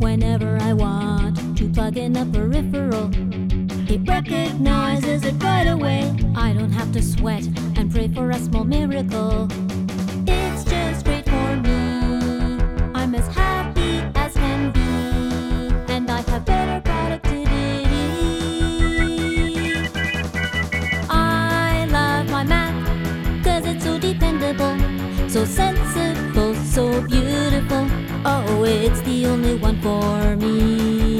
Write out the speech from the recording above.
whenever I want to plug in a peripheral. It recognizes it right away. I don't have to sweat and pray for a small miracle. It's just great for me. I'm as happy as can be, and I have better productivity. I love my Mac, 'cause it's so dependable, so sensible, so beautiful. Oh, it's the only one for me.